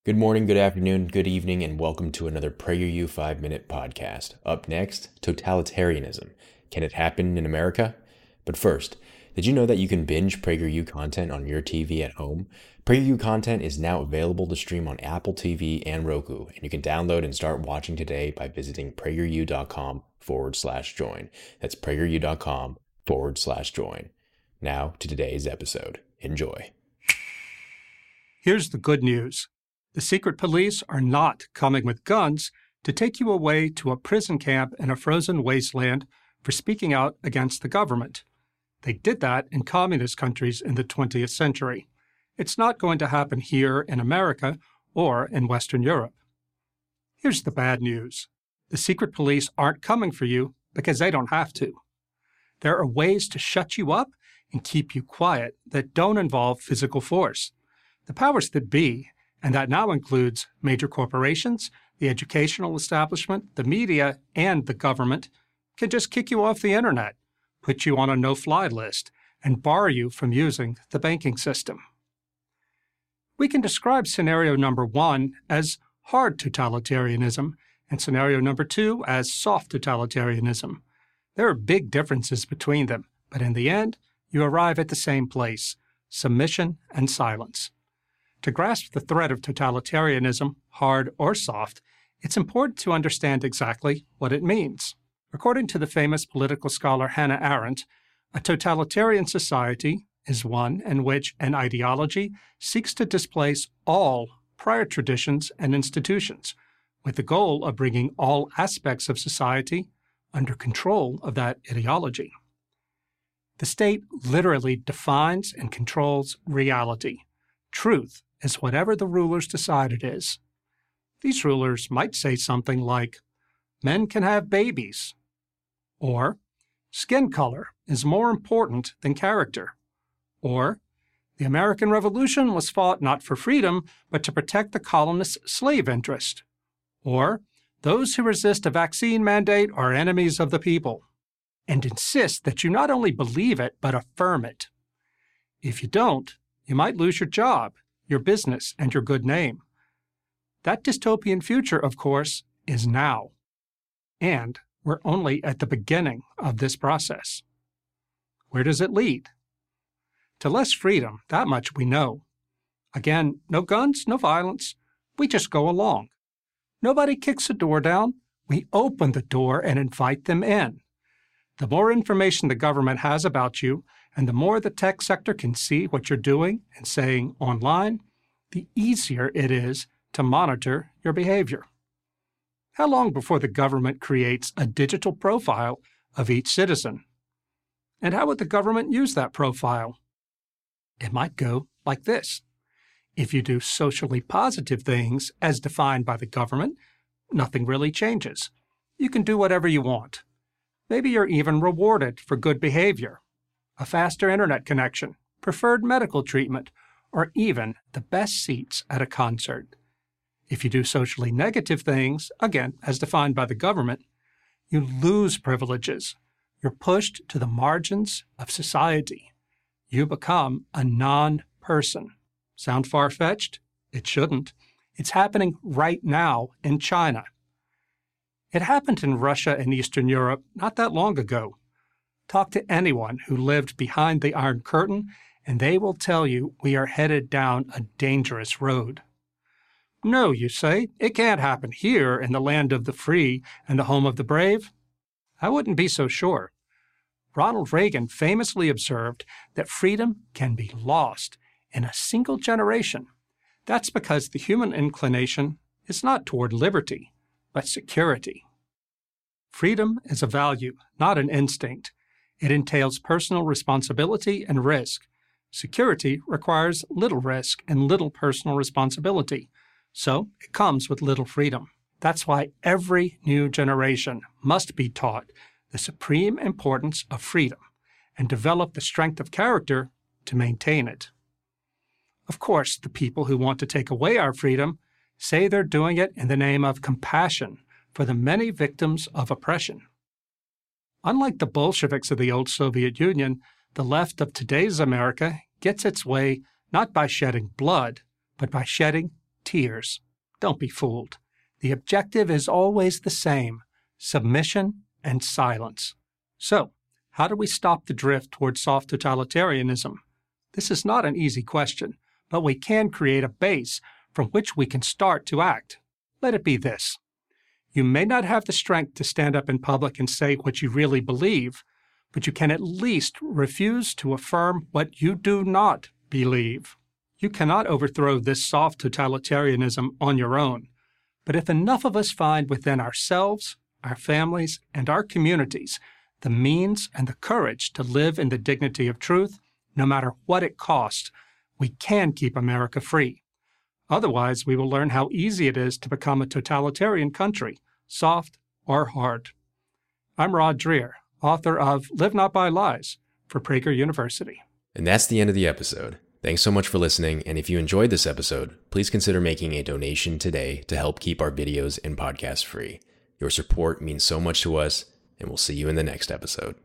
Good morning, good afternoon, good evening, and welcome to another PragerU 5-Minute podcast. Up next, totalitarianism. Can it happen in America? But first, did you know that you can binge PragerU content on your TV at home? PragerU content is now available to stream on Apple TV and Roku, and you can download and start watching today by visiting prageru.com/join. That's prageru.com/join. Now to today's episode. Enjoy. Here's the good news. The secret police are not coming with guns to take you away to a prison camp in a frozen wasteland for speaking out against the government. They did that in communist countries in the 20th century. It's not going to happen here in America or in Western Europe. Here's the bad news. The secret police aren't coming for you because they don't have to. There are ways to shut you up and keep you quiet that don't involve physical force. The powers that be, and that now includes major corporations, the educational establishment, the media, and the government, can just kick you off the internet, put you on a no-fly list, and bar you from using the banking system. We can describe scenario number 1 as hard totalitarianism and scenario number 2 as soft totalitarianism. There are big differences between them, but in the end, you arrive at the same place: submission and silence. To grasp the threat of totalitarianism, hard or soft, it's important to understand exactly what it means. According to the famous political scholar Hannah Arendt, a totalitarian society is one in which an ideology seeks to displace all prior traditions and institutions, with the goal of bringing all aspects of society under control of that ideology. The state literally defines and controls reality. Truth is whatever the rulers decide it is. These rulers might say something like, men can have babies, or skin color is more important than character, or the American Revolution was fought not for freedom, but to protect the colonists' slave interest, or those who resist a vaccine mandate are enemies of the people, and insist that you not only believe it, but affirm it. If you don't, you might lose your job, your business, and your good name. That dystopian future, of course, is now. And we're only at the beginning of this process. Where does it lead? To less freedom, that much we know. Again, no guns, no violence. We just go along. Nobody kicks the door down. We open the door and invite them in. The more information the government has about you, and the more the tech sector can see what you're doing and saying online, the easier it is to monitor your behavior. How long before the government creates a digital profile of each citizen? And how would the government use that profile? It might go like this. If you do socially positive things as defined by the government, nothing really changes. You can do whatever you want. Maybe you're even rewarded for good behavior. A faster internet connection, preferred medical treatment, or even the best seats at a concert. If you do socially negative things, again, as defined by the government, you lose privileges. You're pushed to the margins of society. You become a non-person. Sound far-fetched? It shouldn't. It's happening right now in China. It happened in Russia and Eastern Europe not that long ago. Talk to anyone who lived behind the Iron Curtain, and they will tell you we are headed down a dangerous road. No, you say, it can't happen here in the land of the free and the home of the brave. I wouldn't be so sure. Ronald Reagan famously observed that freedom can be lost in a single generation. That's because the human inclination is not toward liberty, but security. Freedom is a value, not an instinct. It entails personal responsibility and risk. Security requires little risk and little personal responsibility, so it comes with little freedom. That's why every new generation must be taught the supreme importance of freedom and develop the strength of character to maintain it. Of course, the people who want to take away our freedom say they're doing it in the name of compassion for the many victims of oppression. Unlike the Bolsheviks of the old Soviet Union, the left of today's America gets its way not by shedding blood, but by shedding tears. Don't be fooled. The objective is always the same: submission and silence. So, how do we stop the drift toward soft totalitarianism? This is not an easy question, but we can create a base from which we can start to act. Let it be this. You may not have the strength to stand up in public and say what you really believe, but you can at least refuse to affirm what you do not believe. You cannot overthrow this soft totalitarianism on your own, but if enough of us find within ourselves, our families, and our communities the means and the courage to live in the dignity of truth, no matter what it costs, we can keep America free. Otherwise, we will learn how easy it is to become a totalitarian country, soft or hard. I'm Rod Dreher, author of Live Not by Lies for Prager University. And that's the end of the episode. Thanks so much for listening, and if you enjoyed this episode, please consider making a donation today to help keep our videos and podcasts free. Your support means so much to us, and we'll see you in the next episode.